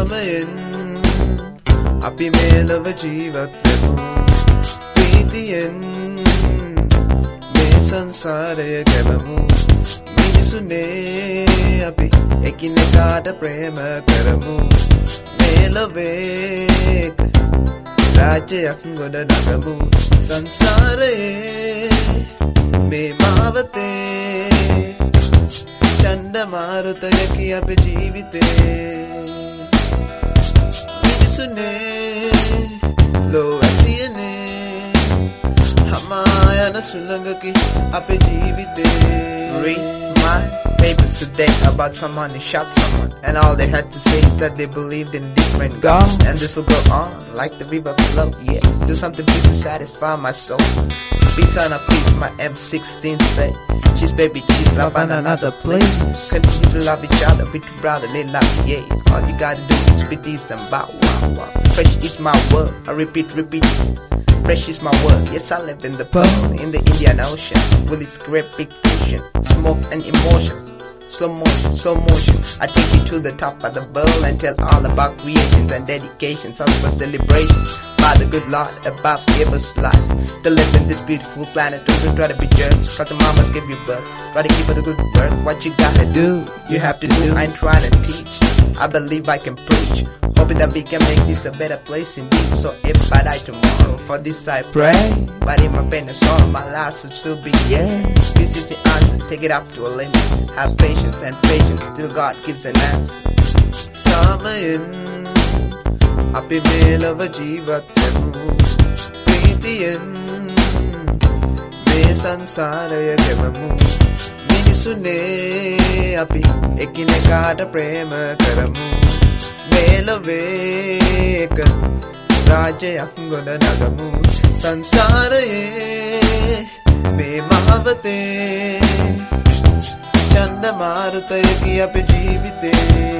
සාමයෙන් අපි මේ ලොව ජීවත් වෙමු ප්‍රීතියෙන් මේ සංසාරය ගෙවමු මිනිසුනේ අපි එකිනෙකාට ප්‍රේම කරමු මේ ලොවේ රාජ්‍යයක් ගොඩ නගමු සංසාරයේ මේ මාවතේ චණ්ඩමාරුතයකි අපේ ජීවිතේ මිනිසුනේ ලෝවැසියනේ හමා යන සුළඟකි අපේ ජීවිතේ. Read my papers today about someone who shot someone, and all they had to say is that they believed in different God, and this will go on like the river flow. Yeah, do something please to satisfy my soul. Peace on a piece, my M16 say. She's baby cheese, love on another place. Continue to love each other with brotherly love, yeah. All you gotta do is be decent, bow, wow, wow. Fresh is my world, I repeat. Fresh is my world, yes I live in the pearl, in the Indian Ocean, with its great big ocean, smoke and emotion. Slow motion, I take you to the top of the world and tell all about creations and dedications, all for celebrations by the good Lord above gave us life to live in this beautiful planet. Don't try to be jerks, cause the mamas give you birth. Try to keep it a good birth, what you gotta do, you have to do. I ain't trying to teach, I believe I can preach, hoping that we can make this a better place indeed. So if I die tomorrow, for this I pray, but in my pain and sorrow, my life should still be, yeah. This is the answer, take it up to a limit. Have patience and patience till God gives an answer. සාමයෙන් අපි මේ ලොව ජීවත් වෙමු ප්‍රීතියෙන් මේ සංසාරය ගෙවමු මිනිසුනේ අපි එකිනෙකාට ප්‍රේම කරමු මේ ලොවේ එක රාජ්‍යයක් ගොඩ නගමු සංසාරයේ මේ මහවතේ චණ්ඩමාරුතයකි අපේ ජීවිතේ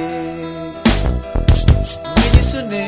මිනිසුනේ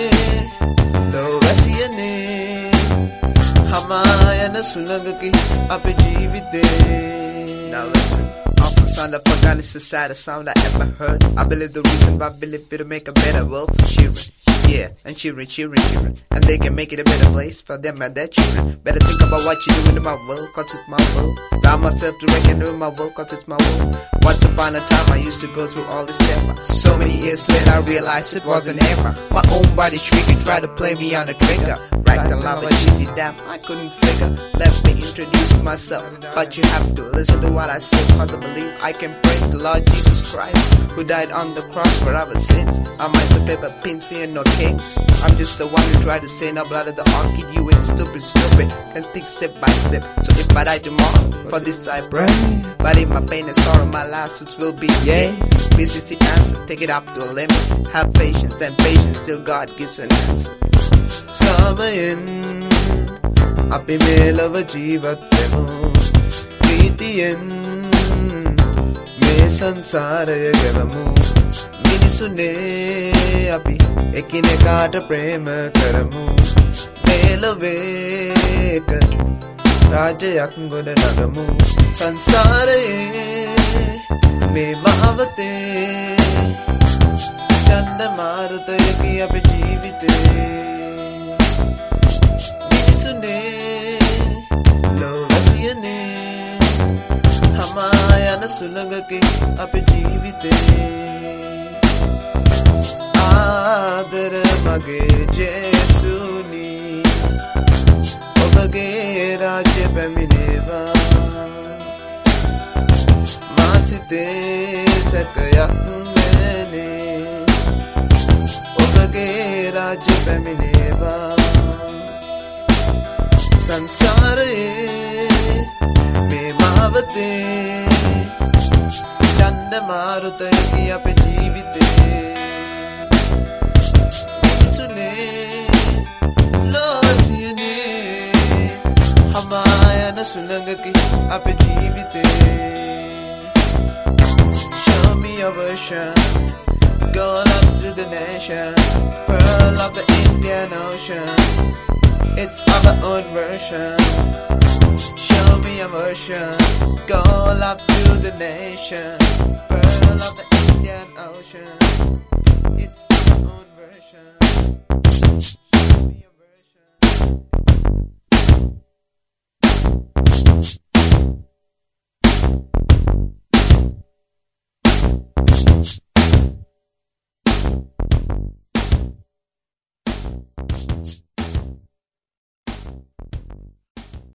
ලෝවැසියනේ හමා යන සුළඟකි අපේ ජීවිතේ. Now listen, awful sound of forgotten is the saddest sound I ever heard. I believe the reason why I believe it'll make a better world for children. Yeah, and children. And they can make it a better place for them and their children. Better think about what you're doing in my world, cause it's my world. Allow myself to reckon in my world, cause it's my world. Once upon a time I used to go through all this ever. So many years later I realized it was an error. My own body shrieking, tried to play me on a trigger. Right along the shitty damn, I couldn't figure. Let me introduce myself, but you have to listen to what I say, cause I believe I can praise the Lord Jesus Christ, who died on the cross for our sins. I'm a paper pins, fear no kings. I'm just the one who tried to say no blood of the arm, kid you ain't stupid, can think step by step. So if I die tomorrow, for this I pray, but in my pain and sorrow my last suits will be, yeah. This is the answer, take it up to a limit. Have patience and patience till God gives an answer. සාමයෙන් අපි මේ ලොව ජීවත් වෙමු ප්‍රීතියෙන් මේ සංසාරය ගෙවමු මිනිසුනේ අපි එකිනෙකාට ප්‍රේම කරමු මේ ලොවේ එක රාජ්‍යයක් ගොඩ නගමු සංසාරයේ මේ මහවතේ චණ්ඩමාරුතයකි අපේ ජීවිතේ මිනිසුනේ ලෝවැසියනේ හමා යන සුළඟකි අපේ ජීවිතේ ආදර මගේ ජේසුනි ඔබගේ රාජ්‍ය පැමිණේවා මා සිතේ සැකයක් නැනේ ඔබගේ රාජ්‍ය පැමිණේවා සංසාරයේ මේ මාවතේ චණ්ඩමාරුතයකි අපේ ජීවිතේ මිනිසුනේ ලෝවැසියනේ හමා යන සුළඟකි අපේ ජීවිතේ. Show me your version, go up through the nation, pearl of the Indian Ocean. It's our own version. Show me a version, go up through the nation, pearl of the Indian Ocean. It's our own